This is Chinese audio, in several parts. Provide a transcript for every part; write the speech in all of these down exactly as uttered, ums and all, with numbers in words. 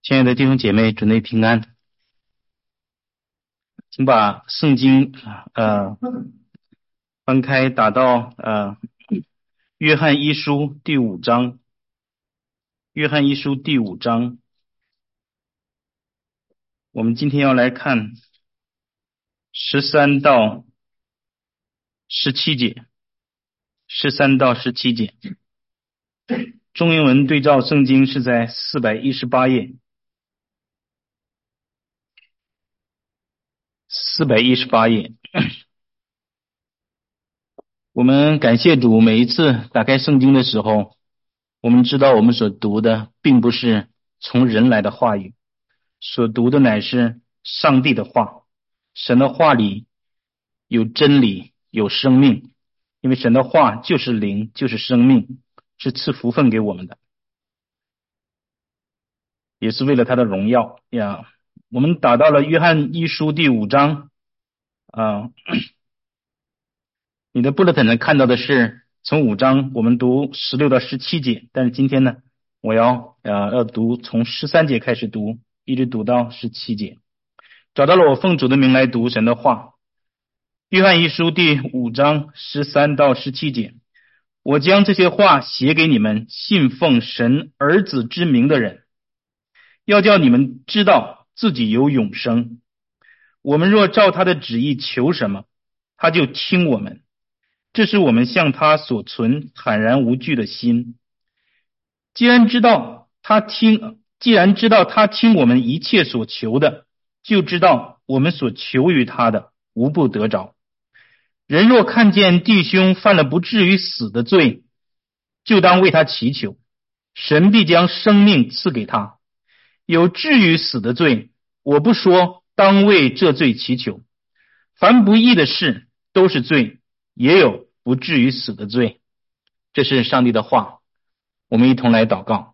亲爱的弟兄姐妹，主内平安。请把圣经呃翻开，打到呃约翰一书第五章。约翰一书第五章，我们今天要来看十三到十七节，十三到十七节。中英文对照圣经是在四百一十八页。四百一十八页。我们感谢主，每一次打开圣经的时候，我们知道我们所读的并不是从人来的话语，所读的乃是上帝的话。神的话里有真理，有生命，因为神的话就是灵，就是生命，是赐福分给我们的，也是为了他的荣耀呀。我们打到了约翰一书第五章啊。你的布勒特能看到的是从五章我们读十六到十七节，但是今天呢，我要呃要读从十三节开始读，一直读到十七节。找到了，我奉主的名来读神的话。约翰一书第五章十三到十七节，我将这些话写给你们信奉神儿子之名的人，要叫你们知道自己有永生。我们若照他的旨意求什么，他就听我们。这是我们向他所存坦然无惧的心。既然知道他听，既然知道他听我们一切所求的，就知道我们所求于他的无不得着。人若看见弟兄犯了不至于死的罪，就当为他祈求，神必将生命赐给他。有至于死的罪，我不说当为这罪祈求。凡不义的事都是罪，也有不至于死的罪。这是上帝的话，我们一同来祷告。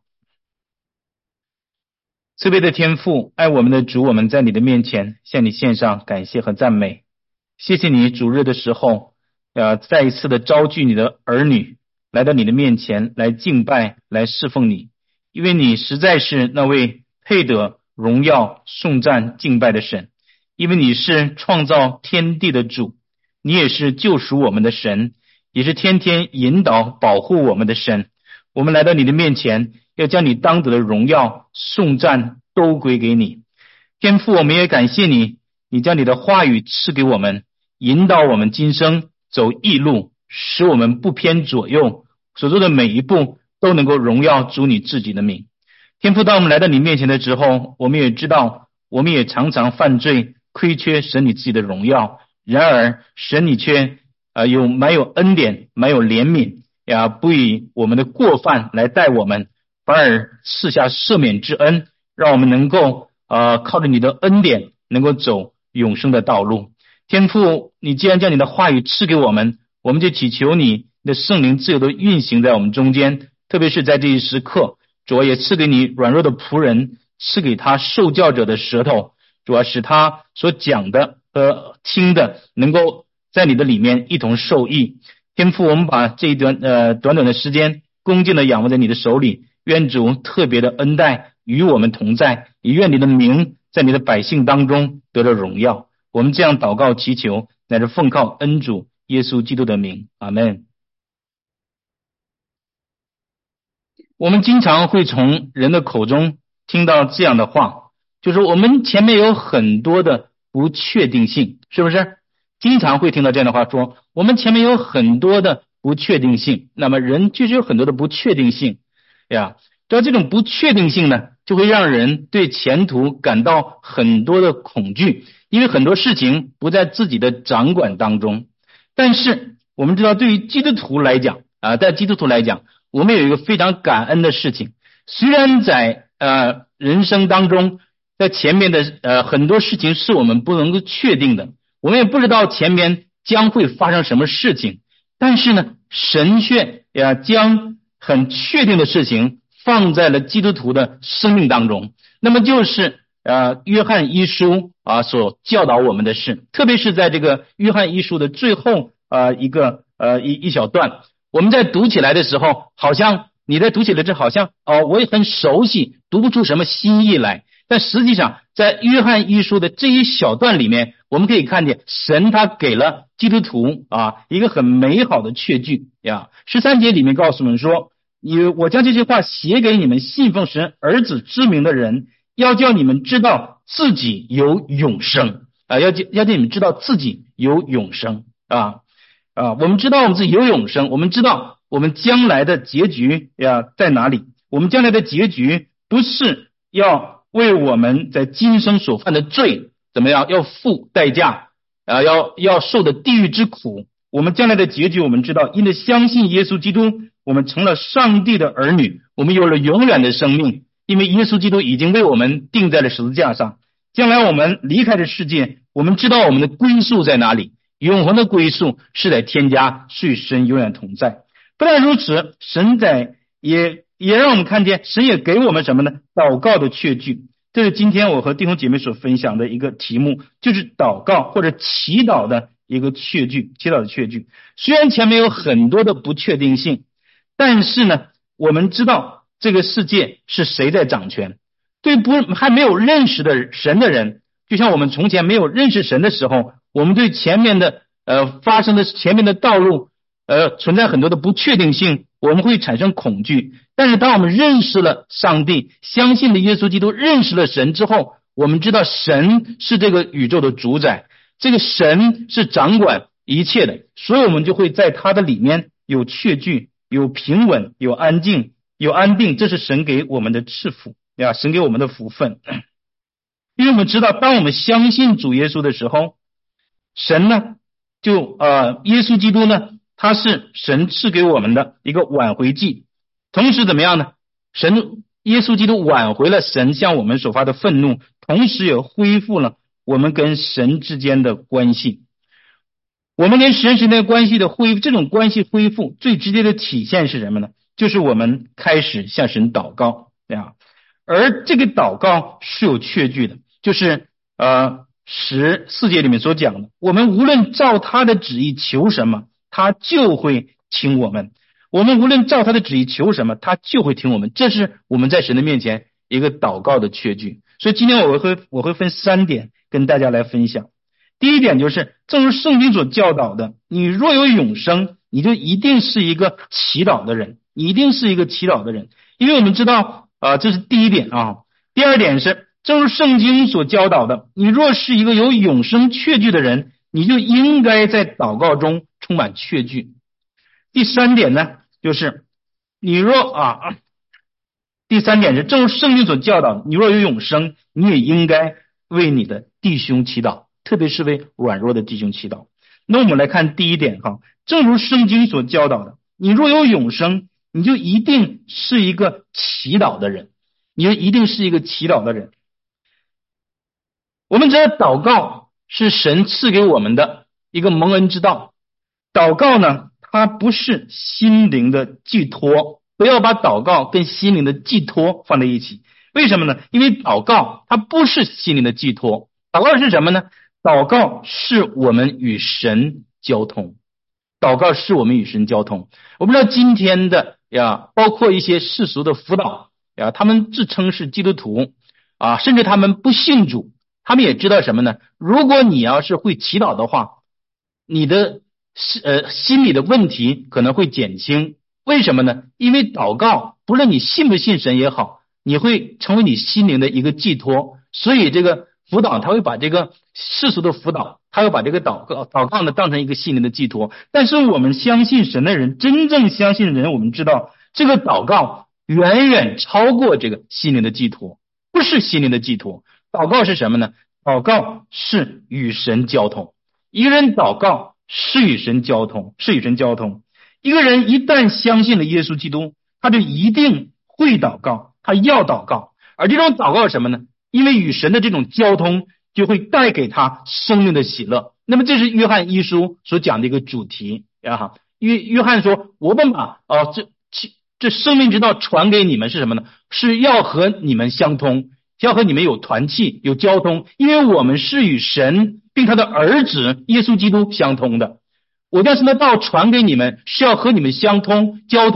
慈悲的天父，爱我们的主，我们在你的面前向你献上感谢和赞美。谢谢你主日的时候呃，再一次的招聚你的儿女来到你的面前，来敬拜，来侍奉你。因为你实在是那位配得荣耀颂赞敬拜的神，因为你是创造天地的主，你也是救赎我们的神，也是天天引导保护我们的神。我们来到你的面前，要将你当得的荣耀颂赞都归给你。天父，我们也感谢你，你将你的话语赐给我们，引导我们今生走义路，使我们不偏左右，所做的每一步都能够荣耀主你自己的名。天父，当我们来到你面前的时候，我们也知道我们也常常犯罪，亏缺神你自己的荣耀。然而神你却呃有满有恩典，满有怜悯呀，不以我们的过犯来待我们，反而赐下赦免之恩，让我们能够呃靠着你的恩典能够走永生的道路。天父，你既然将你的话语赐给我们，我们就祈求你的圣灵自由的运行在我们中间，特别是在这一时刻，主也赐给你软弱的仆人，赐给他受教者的舌头，主要使他所讲的和听的能够在你的里面一同受益。天父，我们把这一段呃短短的时间恭敬的仰望在你的手里，愿主特别的恩待与我们同在，也愿你的名在你的百姓当中得了荣耀。我们这样祷告祈求，乃是奉靠恩主耶稣基督的名，阿们。我们经常会从人的口中听到这样的话，就是我们前面有很多的不确定性，是不是？经常会听到这样的话，说我们前面有很多的不确定性。那么人就是有很多的不确定性呀，只要这种不确定性呢，就会让人对前途感到很多的恐惧，因为很多事情不在自己的掌管当中。但是我们知道，对于基督徒来讲啊，在基督徒来讲，我们有一个非常感恩的事情。虽然在呃人生当中，在前面的呃很多事情是我们不能够确定的，我们也不知道前面将会发生什么事情，但是呢，神却呃将很确定的事情放在了基督徒的生命当中。那么就是呃约翰一书啊所教导我们的事，特别是在这个约翰一书的最后呃一个呃一一小段，我们在读起来的时候，好像你在读起来这好像哦，我也很熟悉，读不出什么新意来。但实际上在约翰一书的这一小段里面，我们可以看见神他给了基督徒啊一个很美好的确据呀。十三节里面告诉我们说，你我将这些话写给你们信奉神儿子之名的人，要叫你们知道自己有永生啊，要要叫你们知道自己有永生啊啊！我们知道我们自己有永生，我们知道我们将来的结局呀在哪里？我们将来的结局不是要为我们在今生所犯的罪怎么样要付代价啊，要要受的地狱之苦。我们将来的结局我们知道，因着相信耶稣基督，我们成了上帝的儿女，我们有了永远的生命，因为耶稣基督已经为我们钉在了十字架上。将来我们离开这世界，我们知道我们的归宿在哪里，永恒的归宿是在天家，是与神永远同在。不但如此，神在也也让我们看见，神也给我们什么呢？祷告的确据。这是今天我和弟兄姐妹所分享的一个题目，就是祷告或者祈祷的一个确据，祈祷的确据。虽然前面有很多的不确定性，但是呢，我们知道这个世界是谁在掌权。对不还没有认识的神的人，就像我们从前没有认识神的时候，我们对前面的呃发生的前面的道路呃存在很多的不确定性，我们会产生恐惧。但是当我们认识了上帝，相信了耶稣基督，认识了神之后，我们知道神是这个宇宙的主宰，这个神是掌管一切的，所以我们就会在他的里面有确据，有平稳，有安静，有安定。这是神给我们的赐福呀，神给我们的福分。因为我们知道，当我们相信主耶稣的时候，神呢就呃耶稣基督呢他是神赐给我们的一个挽回祭，同时怎么样呢？神耶稣基督挽回了神向我们所发的愤怒，同时也恢复了我们跟神之间的关系。我们跟神之间的关系的恢复，这种关系恢复最直接的体现是什么呢？就是我们开始向神祷告呀。而这个祷告是有确据的，就是呃十四节里面所讲的，我们无论照他的旨意求什么，他就会听我们。我们无论照他的旨意求什么，他就会听我们。这是我们在神的面前一个祷告的确据。所以今天我会我会分三点跟大家来分享。第一点就是，正如圣经所教导的，你若有永生，你就一定是一个祈祷的人，你一定是一个祈祷的人。因为我们知道啊、呃，这是第一点啊。第二点是，正如圣经所教导的，你若是一个有永生确据的人，你就应该在祷告中充满确据。第三点呢，就是你若啊，第三点是，正如圣经所教导，你若有永生，你也应该为你的弟兄祈祷，特别是为软弱的弟兄祈祷。那我们来看第一点哈，正如圣经所教导的，你若有永生，你就一定是一个祈祷的人，你就一定是一个祈祷的人。我们知道祷告是神赐给我们的一个蒙恩之道，祷告呢，它不是心灵的寄托，不要把祷告跟心灵的寄托放在一起。为什么呢？因为祷告它不是心灵的寄托，祷告是什么呢？祷告是我们与神交通，祷告是我们与神交通。我不知道今天的呀，包括一些世俗的辅导呀，他们自称是基督徒啊，甚至他们不信主，他们也知道什么呢？如果你要是会祈祷的话，你的呃心理的问题可能会减轻。为什么呢？因为祷告不论你信不信神也好，你会成为你心灵的一个寄托。所以这个辅导他会把这个世俗的辅导，他会把这个祷告祷告呢当成一个心灵的寄托。但是我们相信神的人，真正相信的人，我们知道这个祷告远远超过这个心灵的寄托，不是心灵的寄托。祷告是什么呢？祷告是与神交通。一个人祷告是与神交通，是与神交通。一个人一旦相信了耶稣基督，他就一定会祷告，他要祷告。而这种祷告是什么呢？因为与神的这种交通就会带给他生命的喜乐。那么这是约翰一书所讲的一个主题啊。约约翰说，我们把哦这这生命之道传给你们是什么呢？是要和你们相通，要和你们有团契，有交通，因为我们是与神并他的儿子耶稣基督相通的。我将神的道传给你们，是要和你们相通交通，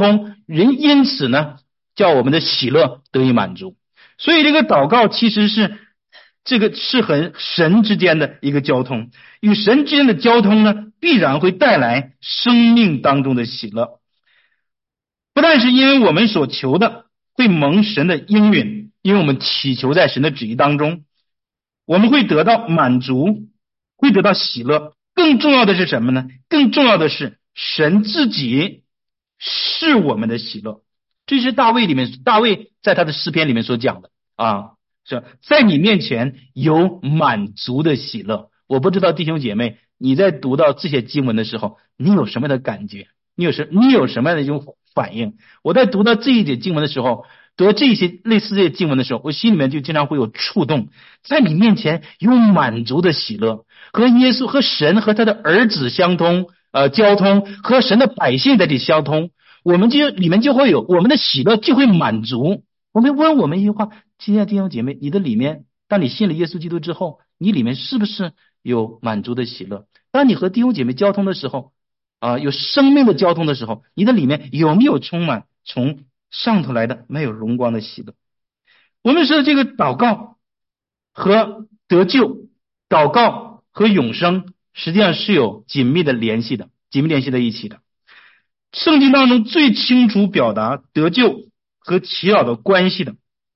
人因此呢，叫我们的喜乐得以满足。所以这个祷告其实是这个是和神之间的一个交通，与神之间的交通呢，必然会带来生命当中的喜乐。不但是因为我们所求的会蒙神的应允，因为我们祈求在神的旨意当中，我们会得到满足，会得到喜乐。更重要的是什么呢？更重要的是神自己是我们的喜乐。这是大卫里面，大卫在他的诗篇里面所讲的啊，是在你面前有满足的喜乐。我不知道弟兄姐妹，你在读到这些经文的时候，你有什么样的感觉？你有什你有什么样的一种反应？我在读到这一节经文的时候，读到这些类似这些经文的时候，我心里面就经常会有触动。在你面前有满足的喜乐，和耶稣和神和他的儿子相通，呃，交通，和神的百姓在这里相通，我们就里面就会有我们的喜乐就会满足。我们问我们一句话，亲爱的弟兄姐妹，你的里面，当你信了耶稣基督之后，你里面是不是有满足的喜乐？当你和弟兄姐妹交通的时候啊、呃，有生命的交通的时候，你的里面有没有充满从上头来的没有荣光的喜乐？我们说这个祷告和得救，祷告和永生实际上是有紧密的联系的，紧密联系在一起的。圣经当中最清楚表达得救和祈祷的关系的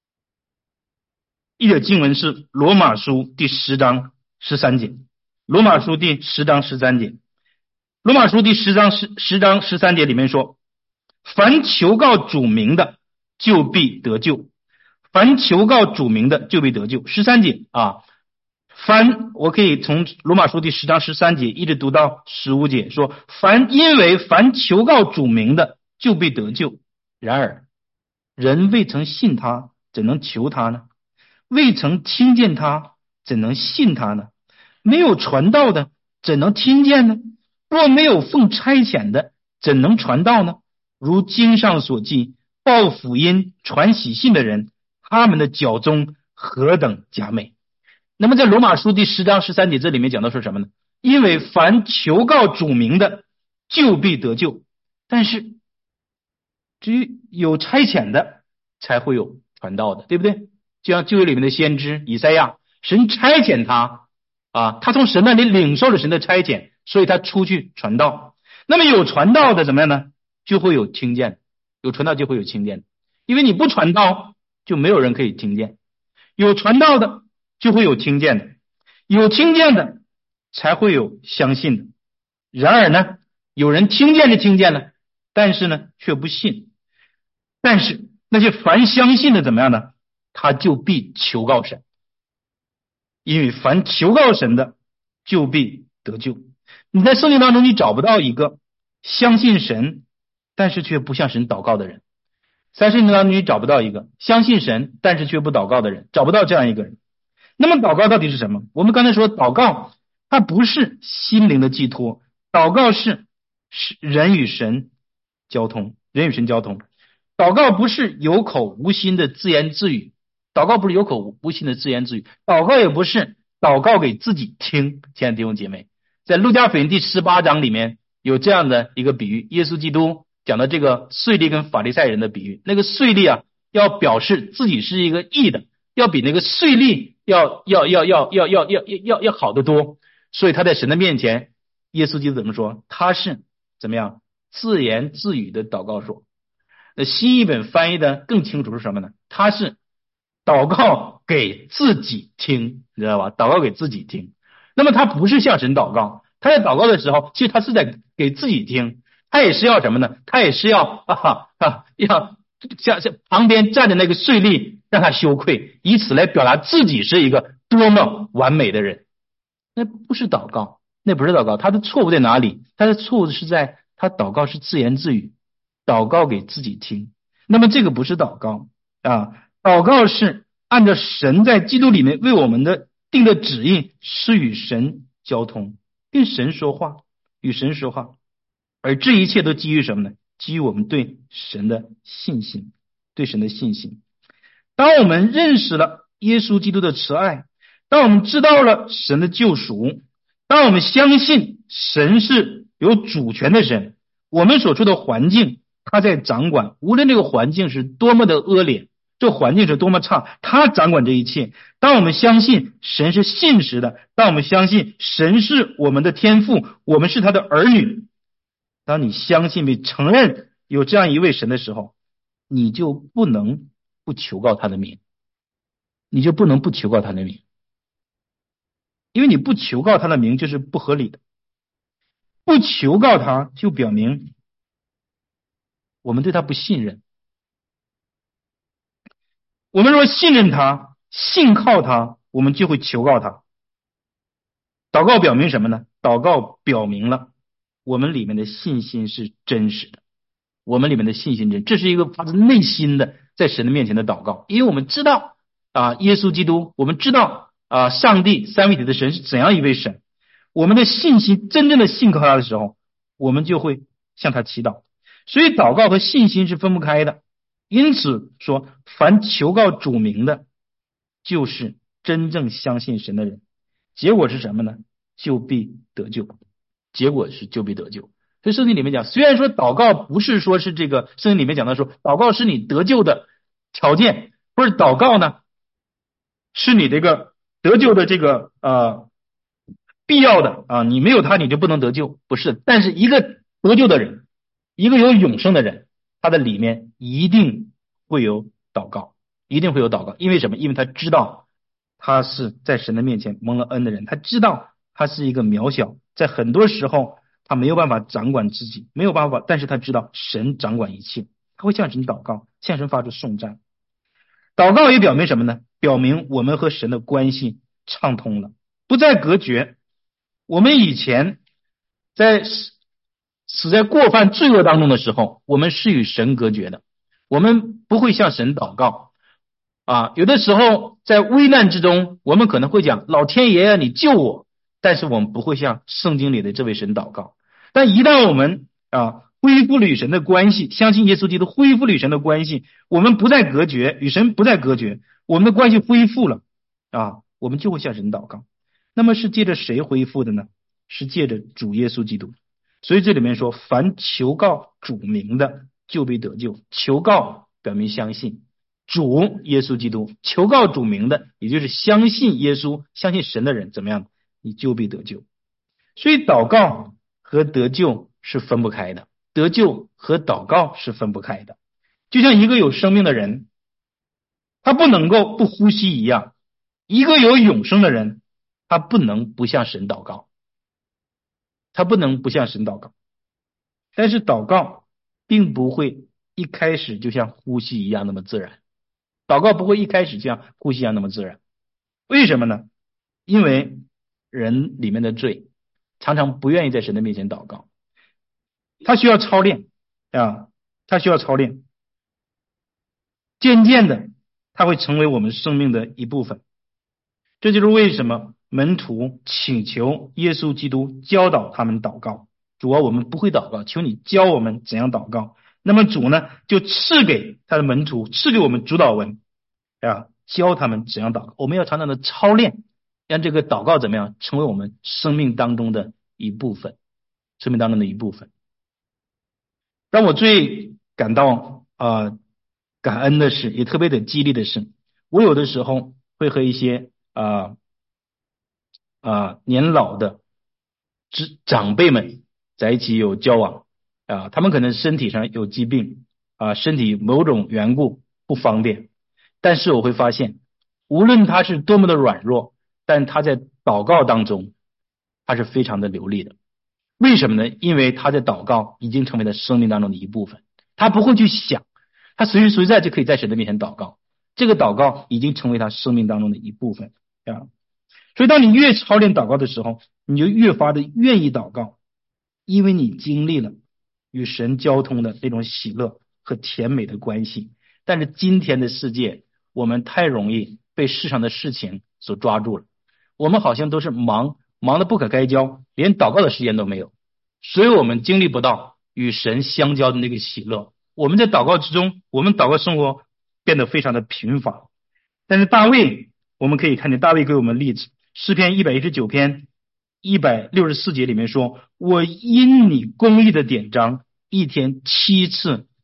一节经文是罗马书第十章十三节。罗马书第十章十三节，罗马书第十章十十章十三节里面说，凡求告主名的就必得救，凡求告主名的就必得救。十三节啊，凡我可以从罗马书第十章十三节一直读到十五节，说凡因为凡求告主名的就必得救。然而人未曾信他，怎能求他呢？未曾听见他，怎能信他呢？没有传道的，怎能听见呢？若没有奉差遣的，怎能传道呢？如经上所记，报福音传喜信的人，他们的脚中何等佳美。那么在罗马书第十章十三节这里面讲到说什么呢？因为凡求告主名的就必得救，但是至于有差遣的才会有传道的，对不对？就像旧约里面的先知以赛亚，神差遣他啊，他从神那里领受了神的差遣，所以他出去传道。那么有传道的怎么样呢？就会有听见，有传道就会有听见，因为你不传道就没有人可以听见，有传道的就会有听见的，有听见的才会有相信的。然而呢，有人听见就听见了，但是呢却不信。但是那些凡相信的怎么样呢？他就必求告神，因为凡求告神的就必得救。你在圣经当中你找不到一个相信神但是却不向神祷告的人，在圣经当中你找不到一个相信神但是却不祷告的人，找不到这样一个人。那么祷告到底是什么？我们刚才说祷告它不是心灵的寄托，祷告是人与神交通，人与神交通。祷告不是有口无心的自言自语，祷告不是有口无心的自言自语，祷告也不是祷告给自己听。亲爱的弟兄姐妹，在路加福音第十八章里面有这样的一个比喻，耶稣基督讲的这个税吏跟法利赛人的比喻。那个税吏啊，要表示自己是一个义的，要比那个税吏要要要要要要要要要好得多，所以他在神的面前，耶稣基督怎么说？他是怎么样自言自语的祷告说。那新译本翻译的更清楚是什么呢？他是祷告给自己听，你知道吧？祷告给自己听。那么他不是向神祷告，他在祷告的时候，其实他是在给自己听。他也是要什么呢？他也是要啊啊要像像旁边站的那个税吏让他羞愧，以此来表达自己是一个多么完美的人。那不是祷告，那不是祷告。他的错误在哪里？他的错误是在他祷告是自言自语，祷告给自己听。那么这个不是祷告啊，祷告是按照神在基督里面为我们的定的旨意，是与神交通，跟神说话，与神说话。而这一切都基于什么呢？基于我们对神的信心，对神的信心。当我们认识了耶稣基督的慈爱，当我们知道了神的救赎，当我们相信神是有主权的神，我们所处的环境他在掌管，无论这个环境是多么的恶劣，这环境是多么差，他掌管这一切。当我们相信神是信实的，当我们相信神是我们的天父，我们是他的儿女，当你相信并承认有这样一位神的时候，你就不能不求告他的名，你就不能不求告他的名，因为你不求告他的名就是不合理的，不求告他就表明我们对他不信任。我们若信任他，信靠他，我们就会求告他。祷告表明什么呢？祷告表明了我们里面的信心是真实的，我们里面的信心真，这是一个发自内心的在神的面前的祷告。因为我们知道啊，耶稣基督，我们知道啊，上帝三位一体的神是怎样一位神，我们的信心真正的信靠他的时候，我们就会向他祈祷。所以祷告和信心是分不开的。因此说，凡求告主名的，就是真正相信神的人。结果是什么呢？就必得救。结果是就必得救。所以圣经里面讲，虽然说祷告不是说是这个，圣经里面讲的说，祷告是你得救的条件，不是祷告呢，是你这个得救的这个呃必要的啊，你没有他你就不能得救，不是。但是一个得救的人，一个有永生的人，他的里面一定会有祷告，一定会有祷告。因为什么？因为他知道他是在神的面前蒙了恩的人，他知道他是一个渺小，在很多时候他没有办法掌管自己，没有办法，但是他知道神掌管一切，他会向神祷告，向神发出颂赞。祷告也表明什么呢？表明我们和神的关系畅通了，不再隔绝。我们以前在死在过犯罪恶当中的时候，我们是与神隔绝的，我们不会向神祷告啊。有的时候在危难之中，我们可能会讲老天爷啊，你救我，但是我们不会向圣经里的这位神祷告。但一旦我们啊恢复了与神的关系，相信耶稣基督恢复了与神的关系，我们不再隔绝，与神不再隔绝，我们的关系恢复了啊，我们就会向神祷告。那么是借着谁恢复的呢？是借着主耶稣基督。所以这里面说，凡求告主名的，就必得救。求告表明相信主耶稣基督，求告主名的，也就是相信耶稣、相信神的人，怎么样？你就必得救。所以祷告和得救是分不开的，得救和祷告是分不开的。就像一个有生命的人，他不能够不呼吸一样，一个有永生的人，他不能不向神祷告，他不能不向神祷告。但是祷告并不会一开始就像呼吸一样那么自然，祷告不会一开始就像呼吸一样那么自然。为什么呢？因为人里面的罪常常不愿意在神的面前祷告，他需要操练啊，他需要操练，渐渐的他会成为我们生命的一部分。这就是为什么门徒请求耶稣基督教导他们祷告。主啊，我们不会祷告，求你教我们怎样祷告。那么主呢，就赐给他的门徒，赐给我们主祷文啊，教他们怎样祷告。我们要常常的操练，让这个祷告怎么样成为我们生命当中的一部分，生命当中的一部分。让我最感到啊、呃、感恩的是，也特别的激励的是，我有的时候会和一些啊啊、呃呃、年老的长辈们在一起有交往啊，他们可能身体上有疾病啊，身体某种缘故不方便，但是我会发现，无论他是多么的软弱，但他在祷告当中他是非常的流利的。为什么呢？因为他在祷告已经成为了生命当中的一部分，他不会去想，他随时随在就可以在神的面前祷告，这个祷告已经成为他生命当中的一部分啊。所以当你越操练祷告的时候，你就越发的愿意祷告，因为你经历了与神交通的那种喜乐和甜美的关系。但是今天的世界，我们太容易被世上的事情所抓住了，我们好像都是忙忙得不可开交，连祷告的时间都没有，所以我们经历不到与神相交的那个喜乐。我们在祷告之中，我们祷告生活变得非常的贫乏。但是大卫，我们可以看见大卫给我们例子，诗篇一百一十九篇一百六十四节里面说，我因你公义的典章，一天七次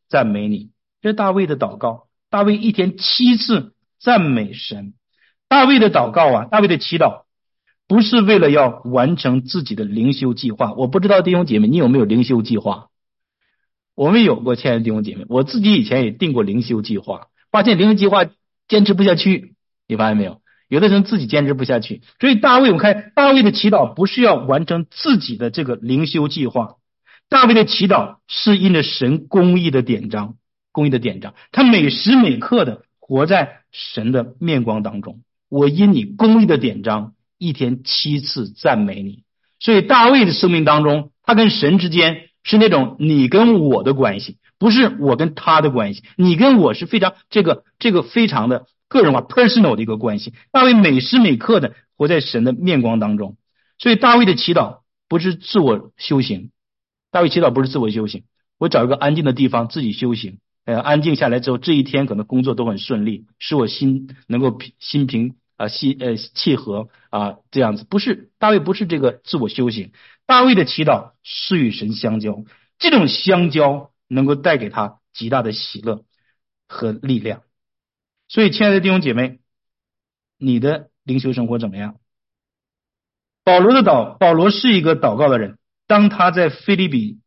赞美你。这是大卫的祷告，大卫一天七次赞美神。大卫的祷告啊，大卫的祈祷不是为了要完成自己的灵修计划。我不知道弟兄姐妹你有没有灵修计划？我们有过，亲爱的弟兄姐妹，我自己以前也定过灵修计划，发现灵修计划坚持不下去，你发现没有？有的人自己坚持不下去。所以大卫，我们看大卫的祈祷不是要完成自己的这个灵修计划，大卫的祈祷是因着神公义的典章，公义的典章，他每时每刻的活在神的面光当中。我因你公义的典章，一天七次赞美你。所以大卫的生命当中，他跟神之间是那种你跟我的关系，不是我跟他的关系。你跟我是非常这个这个非常的个人化 personal 的一个关系。大卫每时每刻的活在神的面光当中。所以大卫的祈祷不是自我修行，大卫祈祷不是自我修行，我找一个安静的地方自己修行，呃，安静下来之后，这一天可能工作都很顺利，使我心能够心平啊心呃契合啊这样子。不是，大卫不是这个自我修行，大卫的祈祷是与神相交，这种相交能够带给他极大的喜乐和力量。所以亲爱的弟兄姐妹，你的灵修生活怎么样？保罗的祷保罗是一个祷告的人，当他在腓立比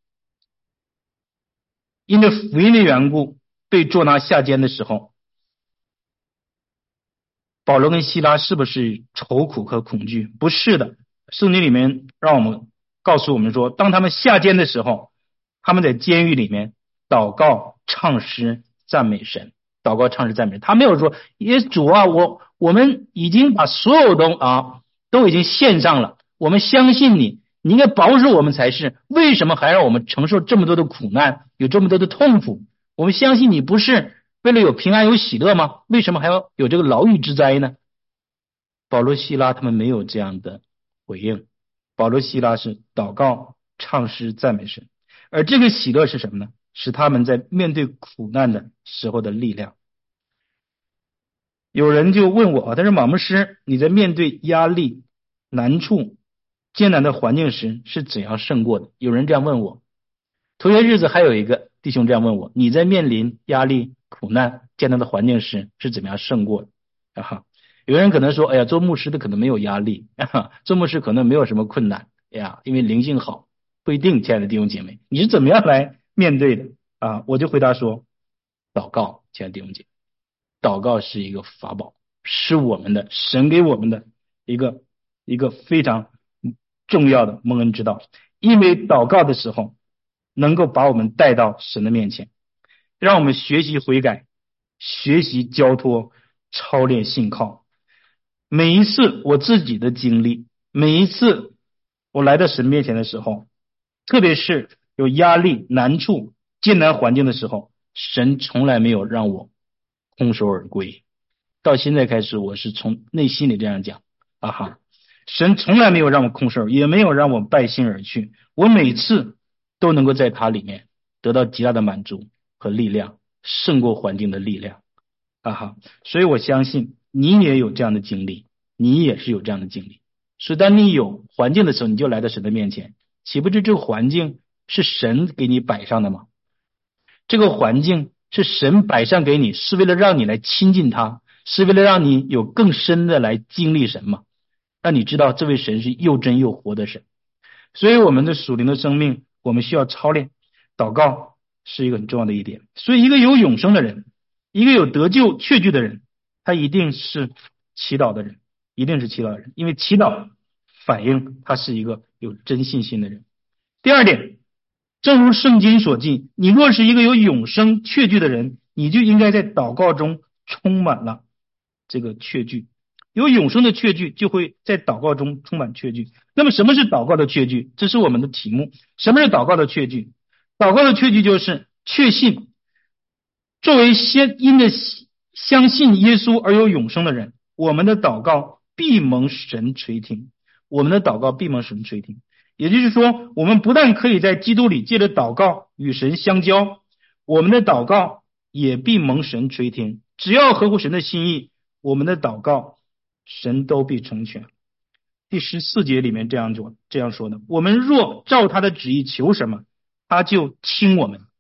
因着福音的缘故被捉拿下监的时候，保罗跟希拉是不是愁苦和恐惧？不是的，圣经里面让我们告诉我们说，当他们下监的时候，他们在监狱里面祷告唱诗赞美神，祷告唱诗赞美神。他没有说耶主啊，我我们已经把所有的啊都已经献上了，我们相信你，你应该保守我们才是，为什么还让我们承受这么多的苦难，有这么多的痛苦？我们相信你不是为了有平安有喜乐吗？为什么还要有这个牢狱之灾呢？保罗希拉他们没有这样的回应，保罗希拉是祷告唱诗赞美神，而这个喜乐是什么呢？是他们在面对苦难的时候的力量。有人就问我，他说马牧师，你在面对压力难处艰难的环境时是怎样胜过的？有人这样问我。头些日子还有一个弟兄这样问我，你在面临压力苦难艰难的环境时是怎么样胜过的？啊，有人可能说，哎呀，做牧师的可能没有压力，啊、做牧师可能没有什么困难，哎呀，因为灵性好。不一定，亲爱的弟兄姐妹，你是怎么样来面对的啊？我就回答说，祷告，亲爱的弟兄姐妹，祷告是一个法宝，是我们的神给我们的一个一个非常重要的蒙恩之道。因为祷告的时候能够把我们带到神的面前，让我们学习悔改，学习交托，操练信靠。每一次我自己的经历，每一次我来到神面前的时候，特别是有压力难处艰难环境的时候，神从来没有让我空手而归。到现在开始，我是从内心里这样讲啊哈，神从来没有让我空手，也没有让我败兴而去。我每次都能够在他里面得到极大的满足和力量，胜过环境的力量啊哈。所以我相信你也有这样的经历，你也是有这样的经历。所以当你有环境的时候，你就来到神的面前，岂不知这个环境是神给你摆上的吗？这个环境是神摆上给你，是为了让你来亲近他，是为了让你有更深的来经历神嘛，让你知道这位神是又真又活的神。所以我们的属灵的生命，我们需要操练祷告，是一个很重要的一点。所以一个有永生的人，一个有得救确据的人，他一定是祈祷的人，一定是祈祷的人，因为祈祷反映他是一个有真信心的人。第二点，正如圣经所记，你若是一个有永生确据的人，你就应该在祷告中充满了这个确据。有永生的确据，就会在祷告中充满确据。那么什么是祷告的确据？这是我们的题目。什么是祷告的确据？祷告的确据就是确信，作为先因着相信耶稣而有永生的人，我们的祷告必蒙神垂听。我们的祷告必蒙神垂听。也就是说，我们不但可以在基督里借着祷告与神相交，我们的祷告也必蒙神垂听。只要合乎神的心意，我们的祷告神都必成全。第十四节里面这样说这样说的，我们若照他的旨意求什么，他就听我们。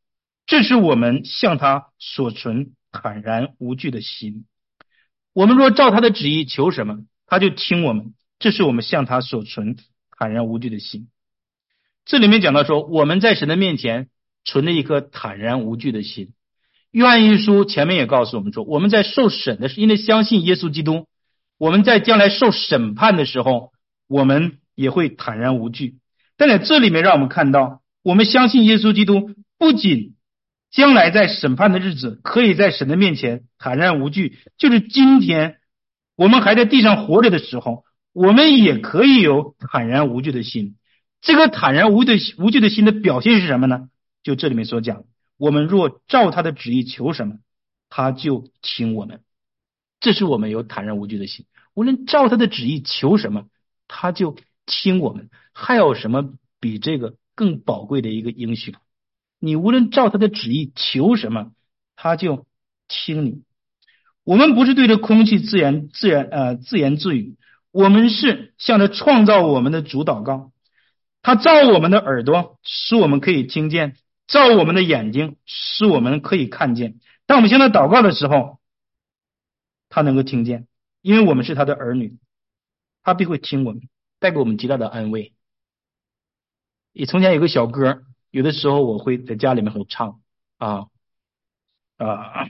这是我们向他所存坦然无惧的心。我们若照他的旨意求什么，他就听我们，这是我们向他所存坦然无惧的心。这里面讲到说，我们在神的面前存了一颗坦然无惧的心。约翰一书前面也告诉我们说，我们在受审的时候，因为相信耶稣基督，我们在将来受审判的时候，我们也会坦然无惧。但在这里面让我们看到，我们相信耶稣基督不仅将来在审判的日子可以在神的面前坦然无惧，就是今天我们还在地上活着的时候，我们也可以有坦然无惧的心。这个坦然无惧的无惧的心的表现是什么呢？就这里面所讲，我们若照他的旨意求什么，他就听我们。这是我们有坦然无惧的心，无论照他的旨意求什么，他就听我们。还有什么比这个更宝贵的一个应许？你无论照他的旨意求什么，他就听你。我们不是对着空气自言自言呃自言自语，我们是向着创造我们的主祷告。他造我们的耳朵，使我们可以听见；造我们的眼睛，使我们可以看见。当我们向他祷告的时候，他能够听见，因为我们是他的儿女，他必会听我们，带给我们极大的安慰。也从前有个小歌，有的时候我会在家里面会唱啊啊，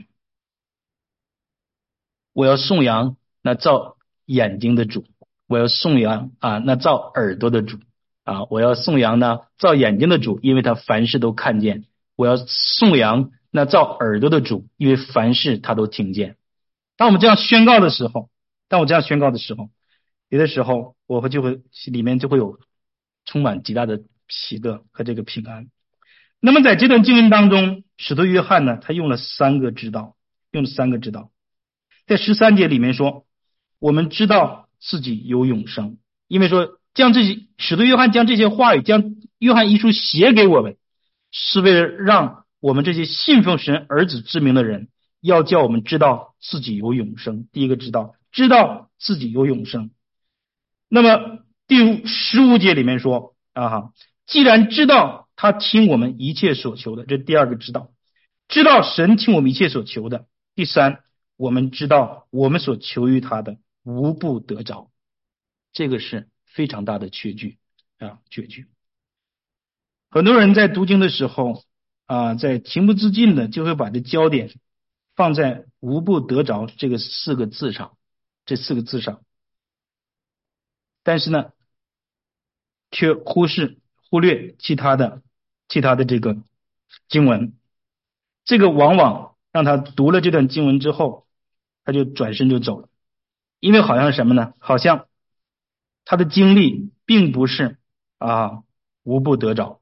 我要颂扬那造眼睛的主，我要颂扬啊那造耳朵的主啊，我要颂扬呢造眼睛的主，因为他凡事都看见；我要颂扬那造耳朵的主，因为凡事他都听见。当我们这样宣告的时候，当我这样宣告的时候，有的时候我会就会里面就会有充满极大的喜乐和这个平安。那么在这段经文当中，使徒约翰呢，他用了三个知道，用了三个知道。在十三节里面说，我们知道自己有永生，因为说将这些使徒约翰将这些话语，将约翰一书写给我们，是为了让我们这些信奉神儿子之名的人，要叫我们知道自己有永生。第一个知道，知道自己有永生。那么第十五节里面说啊哈，既然知道他听我们一切所求的，这第二个知道，知道神听我们一切所求的。第三，我们知道我们所求于他的无不得着，这个是非常大的确据啊，确据。很多人在读经的时候啊，在情不自禁的就会把这焦点放在无不得着这个四个字上，这四个字上，但是呢，却忽视忽略其他的其他的这个经文，这个往往让他读了这段经文之后，他就转身就走了，因为好像什么呢？好像他的经历并不是啊无不得着。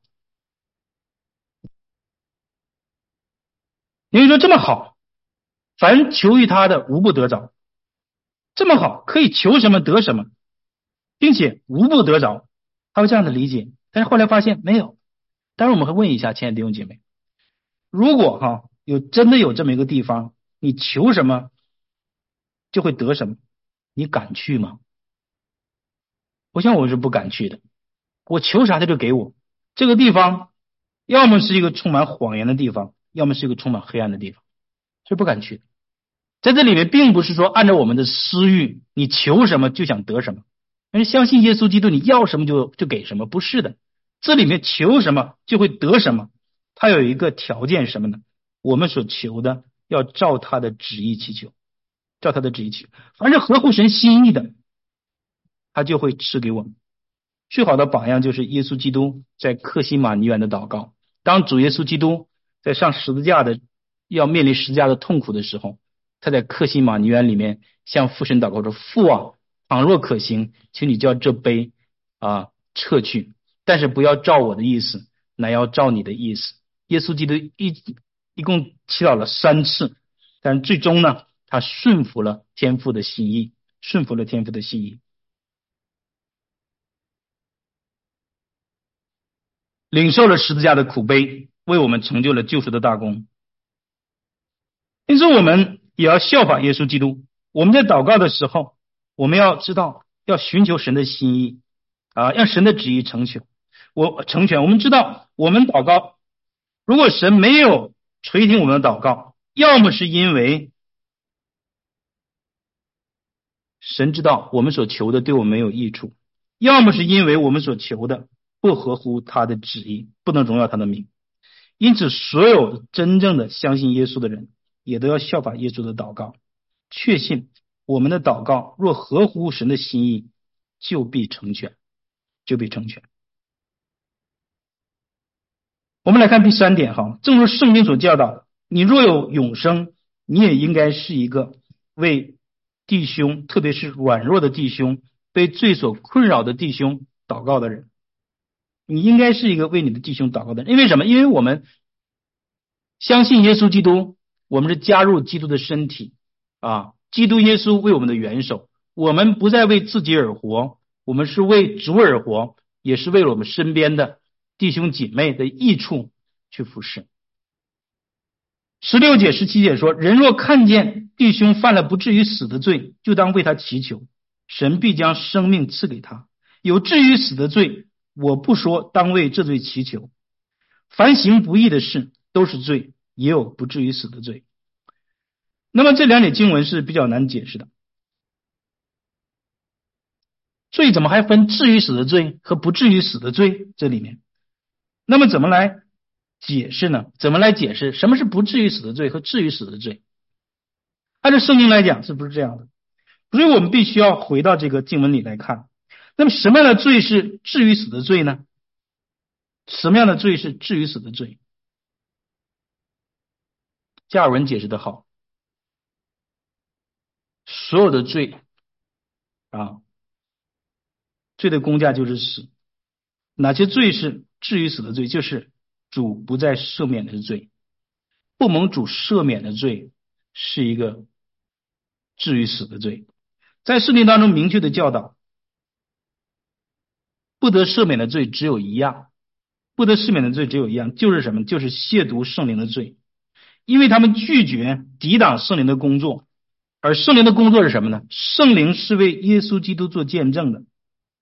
你会说这么好，凡求于他的无不得着，这么好，可以求什么得什么，并且无不得着，他会这样的理解。但是后来发现没有。当然我们会问一下亲爱的弟兄姐妹，如果哈有真的有这么一个地方，你求什么就会得什么，你敢去吗？我想我是不敢去的。我求啥他就给我。这个地方要么是一个充满谎言的地方，要么是一个充满黑暗的地方，是不敢去的。在这里面并不是说按照我们的私欲，你求什么就想得什么，因为相信耶稣基督，你要什么就就给什么，不是的。这里面求什么就会得什么，它有一个条件是什么呢？我们所求的要照他的旨意祈求，照他的旨意祈求，凡是合乎神心意的，他就会赐给我们。最好的榜样就是耶稣基督在客西马尼园的祷告。当主耶稣基督在上十字架的要面临十字架的痛苦的时候，他在客西马尼园里面向父神祷告说，父啊，倘若可行，请你叫这杯啊撤去，但是不要照我的意思，乃要照你的意思。耶稣基督一一共祈祷了三次，但是最终呢，他顺服了天父的心意，顺服了天父的心意，领受了十字架的苦悲，为我们成就了救赎的大功。因此我们也要效法耶稣基督，我们在祷告的时候，我们要知道要寻求神的心意啊，让神的旨意成全。我成全，我们知道我们祷告，如果神没有垂听我们的祷告，要么是因为神知道我们所求的对我们没有益处，要么是因为我们所求的不合乎他的旨意，不能荣耀他的名。因此所有真正的相信耶稣的人也都要效法耶稣的祷告，确信我们的祷告若合乎神的心意，就必成全，就必成全。我们来看第三点哈，正如圣经所教导，你若有永生，你也应该是一个为弟兄，特别是软弱的弟兄，被罪所困扰的弟兄祷告的人。你应该是一个为你的弟兄祷告的人，因为什么？因为我们相信耶稣基督，我们是加入基督的身体啊，基督耶稣为我们的元首，我们不再为自己而活，我们是为主而活，也是为了我们身边的弟兄姐妹的益处去服侍。十六节十七节说，人若看见弟兄犯了不至于死的罪，就当为他祈求，神必将生命赐给他。有至于死的罪，我不说当为这罪祈求。凡行不义的事都是罪，也有不至于死的罪。那么这两节经文是比较难解释的，罪怎么还分至于死的罪和不至于死的罪？这里面那么怎么来解释呢？怎么来解释什么是不至于死的罪和至于死的罪？按照圣经来讲是不是这样的？所以我们必须要回到这个经文里来看，那么什么样的罪是至于死的罪呢？什么样的罪是至于死的罪？加尔文解释的好，所有的罪啊，罪的工价就是死。哪些罪是至于死的罪？就是主不再赦免的罪，不蒙主赦免的罪是一个至于死的罪。在圣经当中明确的教导，不得赦免的罪只有一样，不得赦免的罪只有一样，就是什么？就是亵渎圣灵的罪。因为他们拒绝抵挡圣灵的工作，而圣灵的工作是什么呢？圣灵是为耶稣基督做见证的。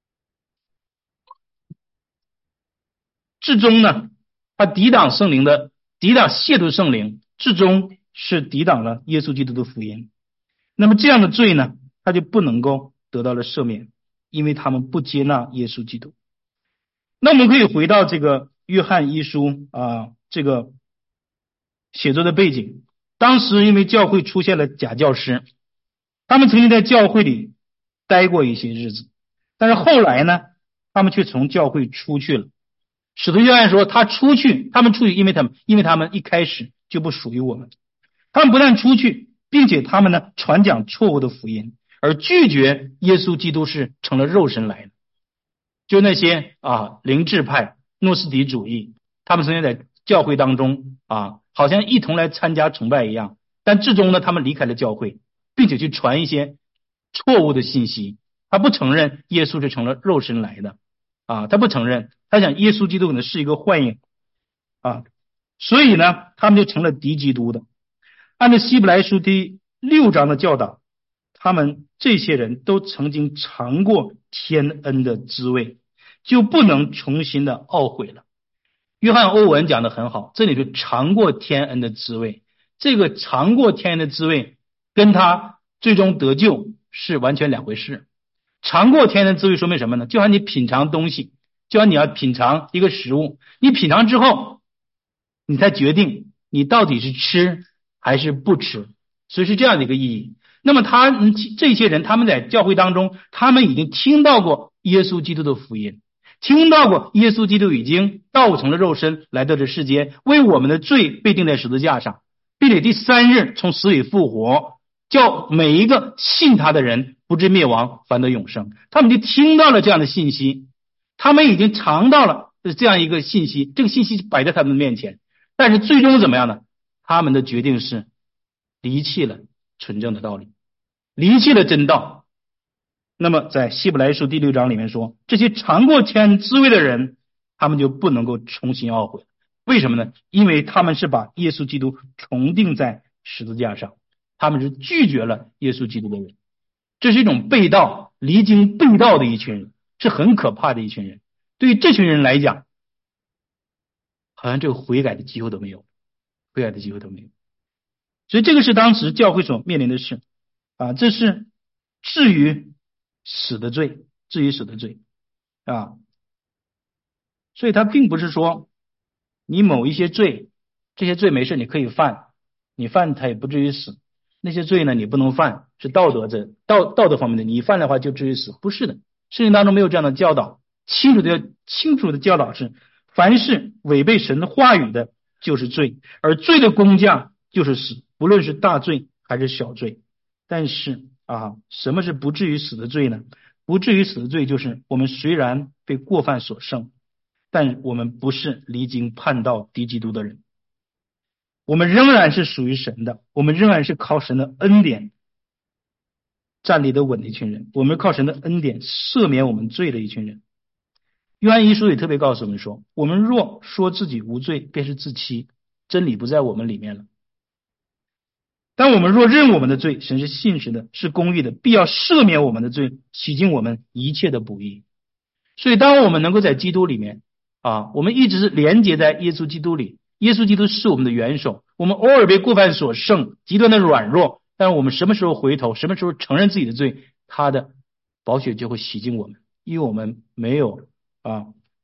至终呢，他抵挡圣灵的，抵挡亵渎圣灵，至终是抵挡了耶稣基督的福音。那么这样的罪呢，他就不能够得到了赦免，因为他们不接纳耶稣基督。那我们可以回到这个约翰一书啊，这个写作的背景。当时因为教会出现了假教师，他们曾经在教会里待过一些日子，但是后来呢，他们却从教会出去了。使徒约翰说他出去，他们出去，因为他们因为他们一开始就不属于我们。他们不但出去，并且他们呢传讲错误的福音，而拒绝耶稣基督是成了肉身来的。就那些啊灵智派、诺斯底主义，他们曾经在教会当中啊，好像一同来参加崇拜一样，但最终呢，他们离开了教会，并且去传一些错误的信息。他不承认耶稣是成了肉身来的啊，他不承认，他想耶稣基督可能是一个幻影啊，所以呢，他们就成了敌基督的。按照希伯来书第六章的教导，他们这些人都曾经尝过天恩的滋味，就不能重新的懊悔了。约翰欧文讲的很好，这里就尝过天恩的滋味，这个尝过天恩的滋味跟他最终得救是完全两回事。尝过天恩的滋味说明什么呢？就像你品尝东西，就像你要品尝一个食物，你品尝之后你才决定你到底是吃还是不吃，所以是这样的一个意义。那么他这些人，他们在教会当中，他们已经听到过耶稣基督的福音，听到过耶稣基督已经道成了肉身来到这世间，为我们的罪被钉在十字架上，并且第三日从死里复活，叫每一个信他的人不至灭亡，反得永生。他们就听到了这样的信息，他们已经尝到了这样一个信息，这个信息摆在他们的面前，但是最终怎么样呢？他们的决定是离弃了纯正的道理，离弃了真道。那么在希伯来书第六章里面说，这些尝过天恩滋味的人，他们就不能够重新懊悔。为什么呢？因为他们是把耶稣基督重钉在十字架上，他们是拒绝了耶稣基督的人。这是一种背道、离经背道的一群人，是很可怕的一群人。对于这群人来讲，好像这个悔改的机会都没有， 悔改的机会都没有。所以这个是当时教会所面临的事啊，这是至于死的罪，至于死的罪啊。所以他并不是说你某一些罪，这些罪没事你可以犯，你犯他也不至于死，那些罪呢你不能犯，是道德的道道德方面的，你犯的话就至于死，不是的，圣经当中没有这样的教导，清楚的清楚的教导是，凡是违背神的话语的就是罪，而罪的工价就是死，不论是大罪还是小罪。但是啊，什么是不至于死的罪呢？不至于死的罪就是我们虽然被过犯所胜，但我们不是离经叛道敌基督的人，我们仍然是属于神的，我们仍然是靠神的恩典站立得稳的一群人，我们靠神的恩典赦免我们罪的一群人。约翰一书也特别告诉我们说，我们若说自己无罪，便是自欺，真理不在我们里面了。但我们若认我们的罪，神是信实的，是公义的，必要赦免我们的罪，洗净我们一切的不义。所以当我们能够在基督里面啊，我们一直是连接在耶稣基督里，耶稣基督是我们的元首，我们偶尔被过犯所胜，极端的软弱，但是我们什么时候回头，什么时候承认自己的罪，他的宝血就会洗净我们，因为我们没有啊，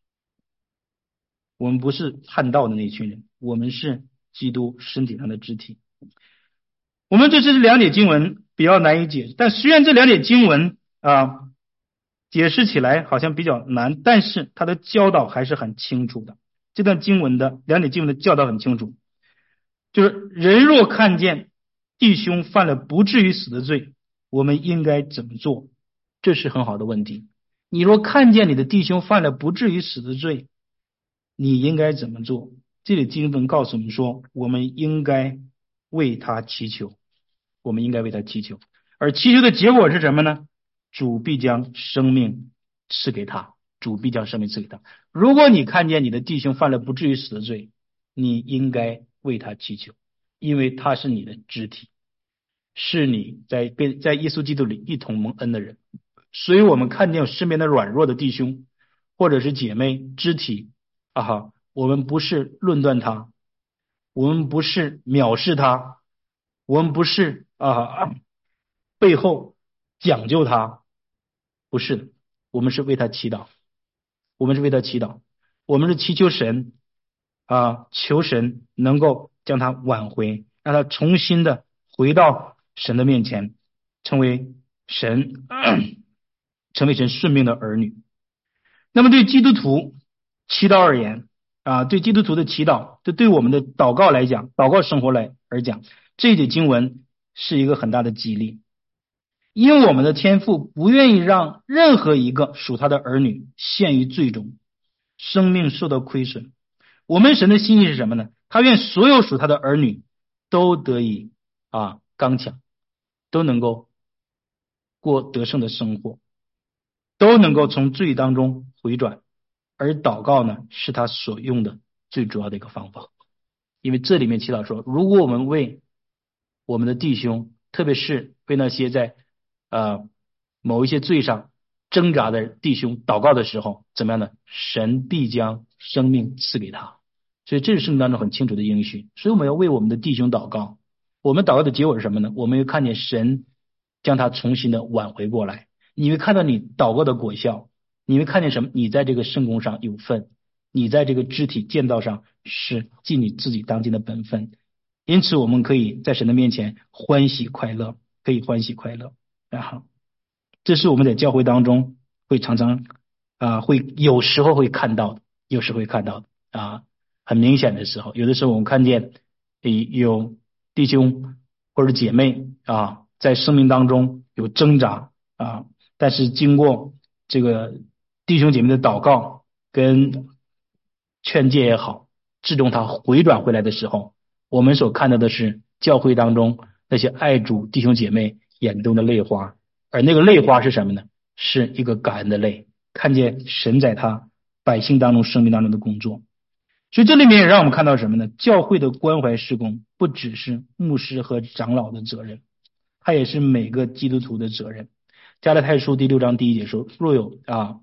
我们不是叛道的那群人，我们是基督身体上的肢体。我们这是两节经文比较难以解释，但虽然这两节经文啊解释起来好像比较难，但是它的教导还是很清楚的。这段经文的两节经文的教导很清楚，就是人若看见弟兄犯了不至于死的罪，我们应该怎么做？这是很好的问题。你若看见你的弟兄犯了不至于死的罪，你应该怎么做？这里经文告诉我们说，我们应该为他祈求，我们应该为他祈求，而祈求的结果是什么呢？主必将生命赐给他，主必将生命赐给他。如果你看见你的弟兄犯了不至于死的罪，你应该为他祈求，因为他是你的肢体，是你在跟在耶稣基督里一同蒙恩的人。所以我们看见身边的软弱的弟兄或者是姐妹肢体啊，我们不是论断他，我们不是藐视他，我们不是啊背后讲究他，不是的，我们是为他祈祷，我们是为他祈祷，我们是祈求神啊，求神能够将他挽回，让他重新的回到神的面前，成为神成为神顺命的儿女。那么对基督徒祈祷而言啊，对基督徒的祈祷，这对我们的祷告来讲，祷告生活来而讲，这一节经文是一个很大的激励。因为我们的天父不愿意让任何一个属他的儿女陷于罪中，生命受到亏损。我们神的心意是什么呢？他愿所有属他的儿女都得以啊刚强，都能够过得胜的生活，都能够从罪当中回转。而祷告呢，是他所用的最主要的一个方法。因为这里面祈祷说，如果我们为我们的弟兄，特别是为那些在呃某一些罪上挣扎的弟兄祷告的时候，怎么样呢？神必将生命赐给他。所以这是圣经当中很清楚的应许。所以我们要为我们的弟兄祷告，我们祷告的结果是什么呢？我们会看见神将他重新的挽回过来，你会看到你祷告的果效，你会看见什么？你在这个圣工上有份，你在这个肢体建造上是尽你自己当尽的本分。因此我们可以在神的面前欢喜快乐，可以欢喜快乐。然后这是我们在教会当中会常常啊、呃，会有时候会看到的，有时候会看到的啊，很明显的时候，有的时候我们看见有弟兄或者姐妹啊，在生命当中有挣扎啊，但是经过这个弟兄姐妹的祷告跟劝诫也好，最终他回转回来的时候，我们所看到的是教会当中那些爱主弟兄姐妹眼中的泪花，而那个泪花是什么呢？是一个感恩的泪，看见神在他百姓当中生命当中的工作。所以这里面也让我们看到什么呢？教会的关怀事工不只是牧师和长老的责任，它也是每个基督徒的责任。加拉太书第六章第一节说，若有啊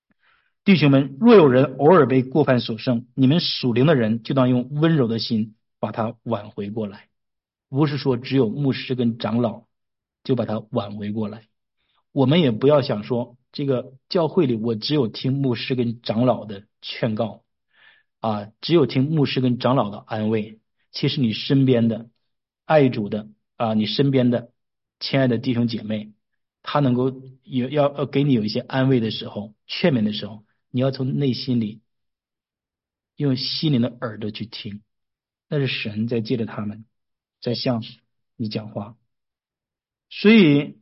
弟兄们，若有人偶尔被过犯所胜，你们属灵的人就当用温柔的心把他挽回过来，不是说只有牧师跟长老就把他挽回过来。我们也不要想说这个教会里我只有听牧师跟长老的劝告啊，只有听牧师跟长老的安慰。其实你身边的爱主的啊，你身边的亲爱的弟兄姐妹，他能够有要要给你有一些安慰的时候，劝勉的时候，你要从内心里用心灵的耳朵去听，那是神在借着他们在向你讲话。所以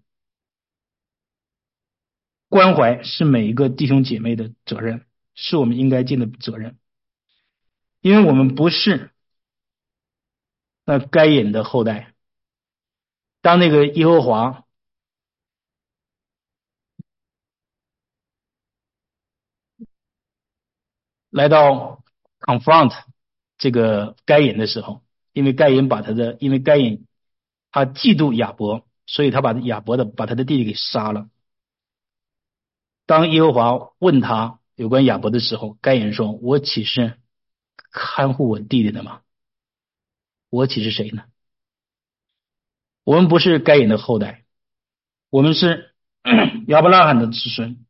关怀是每一个弟兄姐妹的责任，是我们应该尽的责任，因为我们不是那该隐的后代。当那个耶和华来到 confront 这个该隐的时候，因为该隐把他的，因为该隐他嫉妒亚伯，所以他把亚伯的把他的弟弟给杀了。当耶和华问他有关亚伯的时候，该隐说：“我岂是看护我弟弟的吗？我岂是谁呢？”我们不是该隐的后代，我们是亚伯拉罕的子孙。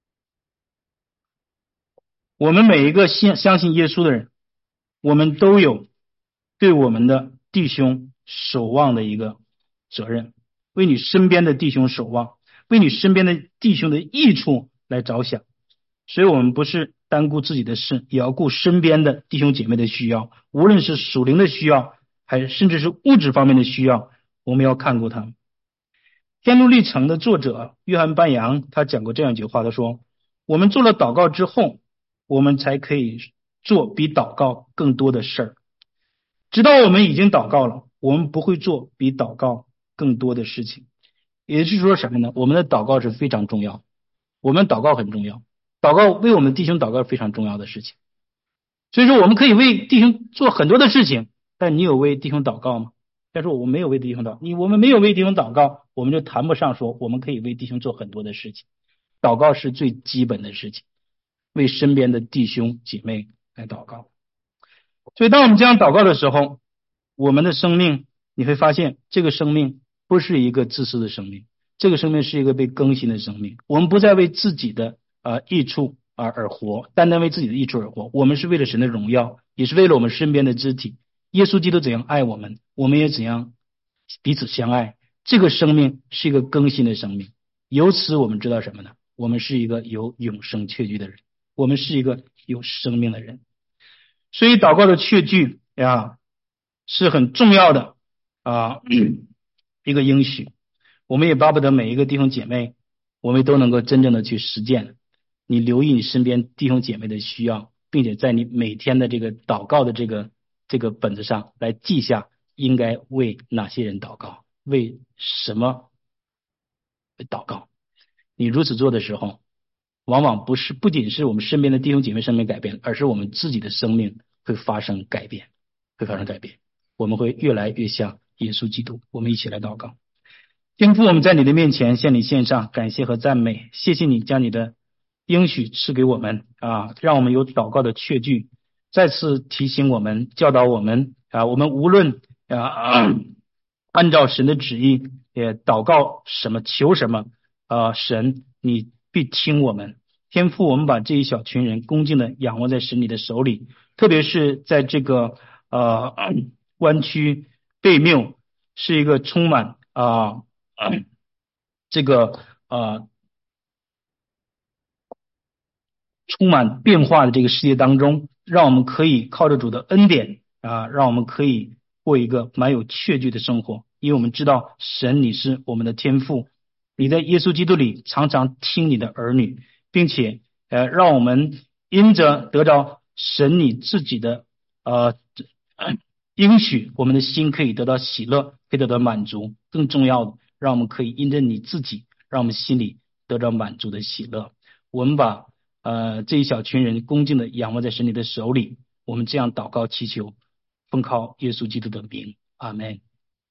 我们每一个信相信耶稣的人，我们都有对我们的弟兄守望的一个责任，为你身边的弟兄守望，为你身边的弟兄的益处来着想。所以我们不是单顾自己的事，也要顾身边的弟兄姐妹的需要，无论是属灵的需要，还是甚至是物质方面的需要，我们要看顾他们。天路历程的作者约翰班扬他讲过这样一句话，他说：我们做了祷告之后，我们才可以做比祷告更多的事儿。直到我们已经祷告了，我们不会做比祷告更多的事情。也就是说什么呢？我们的祷告是非常重要，我们祷告很重要，祷告为我们弟兄祷告是非常重要的事情。所以说我们可以为弟兄做很多的事情，但你有为弟兄祷告吗？但是我没有为弟兄祷告，你我们没有为弟兄祷告，我们就谈不上说我们可以为弟兄做很多的事情。祷告是最基本的事情，为身边的弟兄姐妹来祷告。所以当我们这样祷告的时候，我们的生命你会发现，这个生命不是一个自私的生命，这个生命是一个被更新的生命。我们不再为自己的呃益处而而活，单单为自己的益处而活，我们是为了神的荣耀，也是为了我们身边的肢体。耶稣基督怎样爱我们，我们也怎样彼此相爱。这个生命是一个更新的生命，由此我们知道什么呢？我们是一个有永生确据的人，我们是一个有生命的人。所以祷告的确据呀是很重要的啊一个应许。我们也巴不得每一个弟兄姐妹，我们都能够真正的去实践。你留意你身边弟兄姐妹的需要，并且在你每天的这个祷告的这个这个本子上来记下应该为哪些人祷告，为什么祷告。你如此做的时候，往往不是不仅是我们身边的弟兄姐妹生命改变，而是我们自己的生命会发生改变，会发生改变，我们会越来越像耶稣基督。我们一起来祷告。天父，我们在你的面前向你献上感谢和赞美，谢谢你将你的应许赐给我们啊，让我们有祷告的确据，再次提醒我们，教导我们啊，我们无论啊按照神的旨意也祷告什么求什么啊，神你必听我们。天父，我们把这一小群人恭敬的仰望在神你的手里，特别是在这个呃湾区贝缪是一个充满啊、呃、这个呃充满变化的这个世界当中，让我们可以靠着主的恩典啊，让我们可以过一个蛮有确据的生活。因为我们知道神你是我们的天父，你在耶稣基督里常常听你的儿女，并且呃让我们因着得到神你自己的呃应许，我们的心可以得到喜乐，可以得到满足。更重要的，让我们可以因着你自己，让我们心里得到满足的喜乐。我们把呃这一小群人恭敬的仰望在神你的手里，我们这样祷告祈求，奉靠耶稣基督的名，阿们。